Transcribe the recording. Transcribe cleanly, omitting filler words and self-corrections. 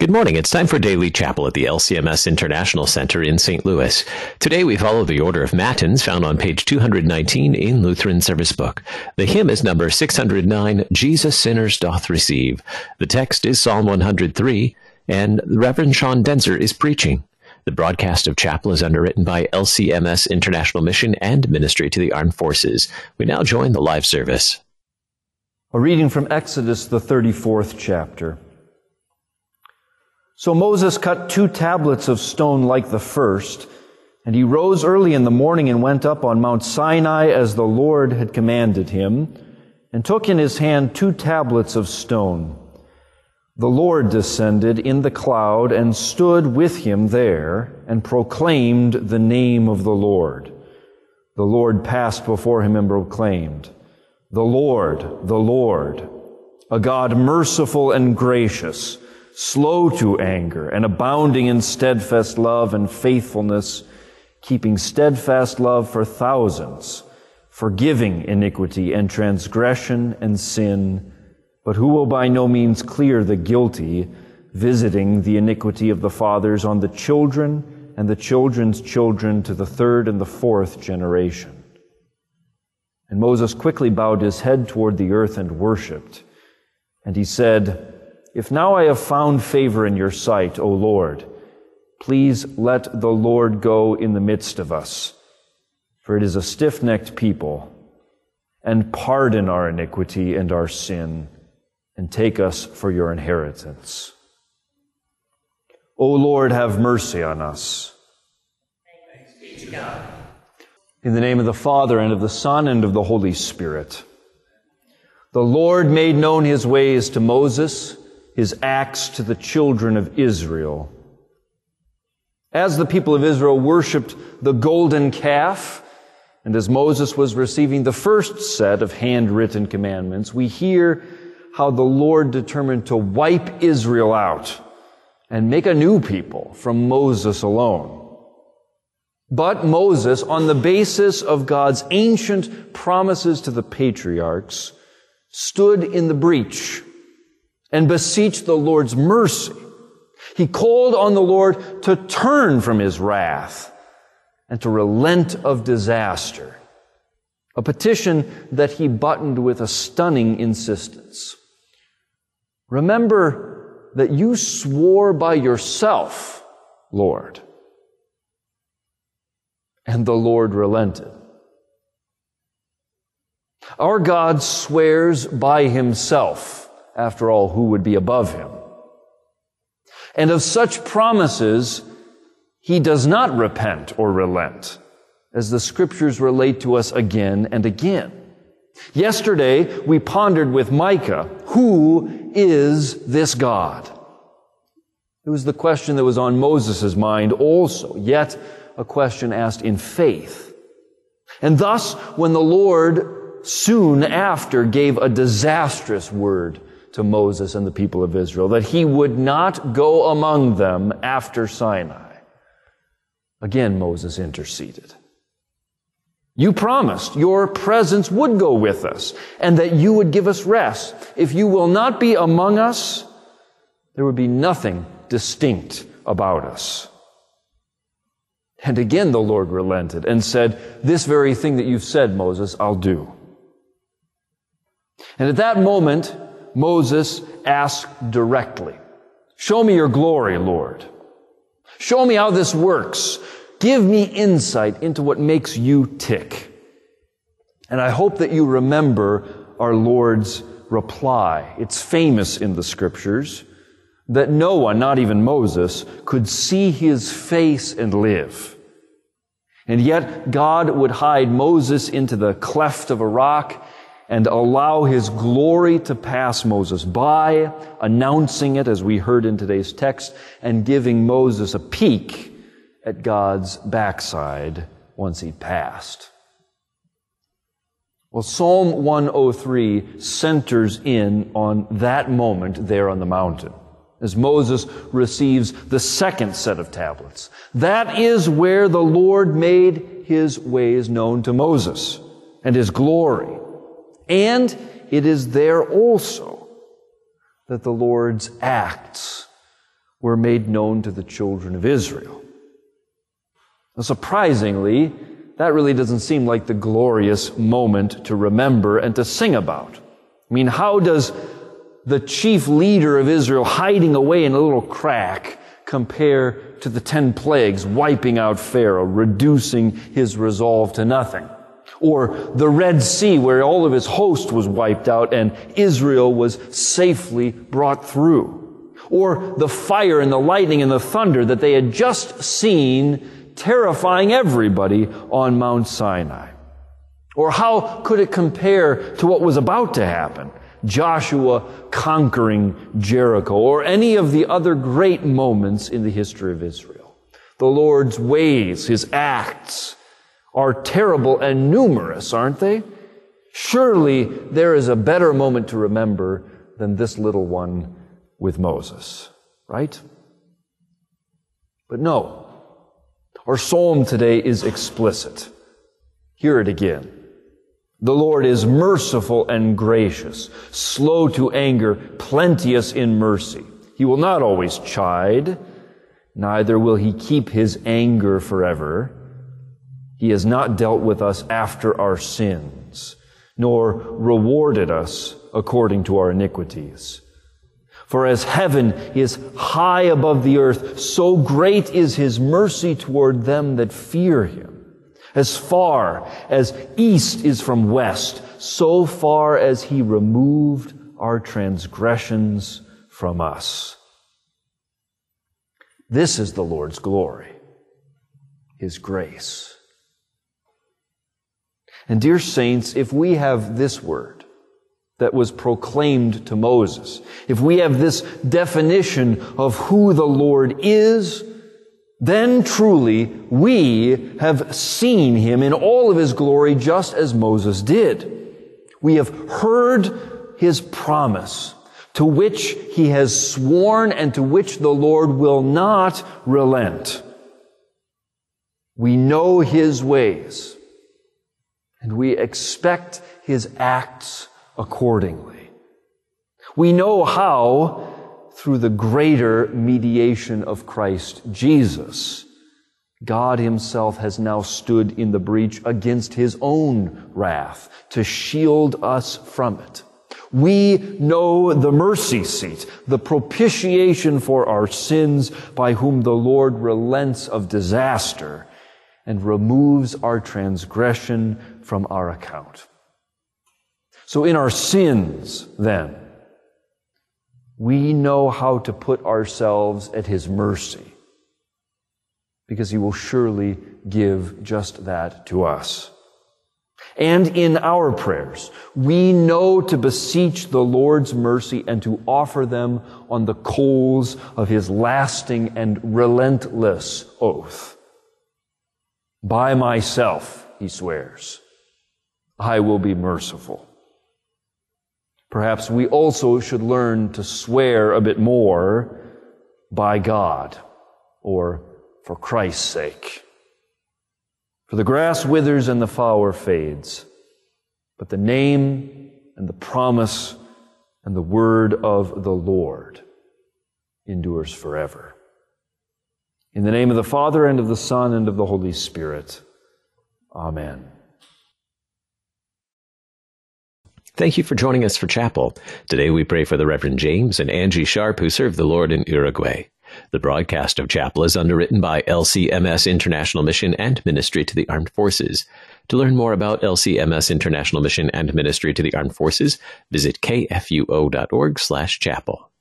Good morning. It's time for Daily Chapel at the LCMS International Center in St. Louis. Today we follow the order of Matins found on page 219 in Lutheran Service Book. The hymn is number 609, Jesus Sinners Doth Receive. The text is Psalm 103, and the Reverend Sean Denzer is preaching. The broadcast of chapel is underwritten by LCMS International Mission and Ministry to the Armed Forces. We now join the live service. A reading from Exodus, the 34th chapter. So Moses cut 2 tablets of stone like the first, and he rose early in the morning and went up on Mount Sinai as the Lord had commanded him, and took in his hand 2 tablets of stone. The Lord descended in the cloud and stood with him there, and proclaimed the name of the Lord. The Lord passed before him and proclaimed, the Lord, a God merciful and gracious, slow to anger, and abounding in steadfast love and faithfulness, keeping steadfast love for thousands, forgiving iniquity and transgression and sin, but who will by no means clear the guilty, visiting the iniquity of the fathers on the children and the children's children to the 3rd and the 4th generation. And Moses quickly bowed his head toward the earth and worshipped. And he said, If now I have found favor in your sight, O Lord, please let the Lord go in the midst of us, for it is a stiff-necked people, and pardon our iniquity and our sin, and take us for your inheritance. O Lord, have mercy on us. Thanks be to God. In the name of the Father, and of the Son, and of the Holy Spirit. The Lord made known his ways to Moses, his acts to the children of Israel. As the people of Israel worshipped the golden calf, and as Moses was receiving the first set of handwritten commandments, we hear how the Lord determined to wipe Israel out and make a new people from Moses alone. But Moses, on the basis of God's ancient promises to the patriarchs, stood in the breach and beseeched the Lord's mercy. He called on the Lord to turn from his wrath and to relent of disaster, a petition that he buttoned with a stunning insistence. Remember that you swore by yourself, Lord. And the Lord relented. Our God swears by himself. After all, who would be above him? And of such promises, he does not repent or relent, as the Scriptures relate to us again and again. Yesterday, we pondered with Micah, who is this God? It was the question that was on Moses' mind also, yet a question asked in faith. And thus, when the Lord soon after gave a disastrous word to Moses and the people of Israel, that he would not go among them after Sinai, again Moses interceded. You promised your presence would go with us and that you would give us rest. If you will not be among us, there would be nothing distinct about us. And again the Lord relented and said, this very thing that you've said, Moses, I'll do. And at that moment, Moses asked directly, show me your glory, Lord. Show me how this works. Give me insight into what makes you tick. And I hope that you remember our Lord's reply. It's famous in the Scriptures that no one, not even Moses, could see his face and live. And yet God would hide Moses into the cleft of a rock and allow his glory to pass Moses by, announcing it, as we heard in today's text, and giving Moses a peek at God's backside once he passed. Well, Psalm 103 centers in on that moment there on the mountain, as Moses receives the second set of tablets. That is where the Lord made his ways known to Moses and his glory. And it is there also that the Lord's acts were made known to the children of Israel. Now, surprisingly, that really doesn't seem like the glorious moment to remember and to sing about. I mean, how does the chief leader of Israel hiding away in a little crack compare to the 10 plagues wiping out Pharaoh, reducing his resolve to nothing? Or the Red Sea, where all of his host was wiped out and Israel was safely brought through? Or the fire and the lightning and the thunder that they had just seen terrifying everybody on Mount Sinai? Or how could it compare to what was about to happen? Joshua conquering Jericho, or any of the other great moments in the history of Israel. The Lord's ways, His acts, are terrible and numerous, aren't they? Surely there is a better moment to remember than this little one with Moses, right? But no. Our psalm today is explicit. Hear it again. The Lord is merciful and gracious, slow to anger, plenteous in mercy. He will not always chide, neither will He keep His anger forever. He has not dealt with us after our sins, nor rewarded us according to our iniquities. For as heaven is high above the earth, so great is His mercy toward them that fear Him. As far as east is from west, so far as He removed our transgressions from us. This is the Lord's glory, His grace. And dear saints, if we have this word that was proclaimed to Moses, if we have this definition of who the Lord is, then truly we have seen Him in all of His glory just as Moses did. We have heard His promise, to which He has sworn and to which the Lord will not relent. We know His ways, and we expect His acts accordingly. We know how, through the greater mediation of Christ Jesus, God Himself has now stood in the breach against His own wrath to shield us from it. We know the mercy seat, the propitiation for our sins, by whom the Lord relents of disaster and removes our transgression from our account. So in our sins, then, we know how to put ourselves at His mercy, because He will surely give just that to us. And in our prayers, we know to beseech the Lord's mercy and to offer them on the coals of His lasting and relentless oath. By myself, He swears, I will be merciful. Perhaps we also should learn to swear a bit more by God, or for Christ's sake. For the grass withers and the flower fades, but the name and the promise and the word of the Lord endures forever. In the name of the Father, and of the Son, and of the Holy Spirit. Amen. Thank you for joining us for Chapel. Today we pray for the Reverend James and Angie Sharp, who serve the Lord in Uruguay. The broadcast of Chapel is underwritten by LCMS International Mission and Ministry to the Armed Forces. To learn more about LCMS International Mission and Ministry to the Armed Forces, visit kfuo.org/chapel.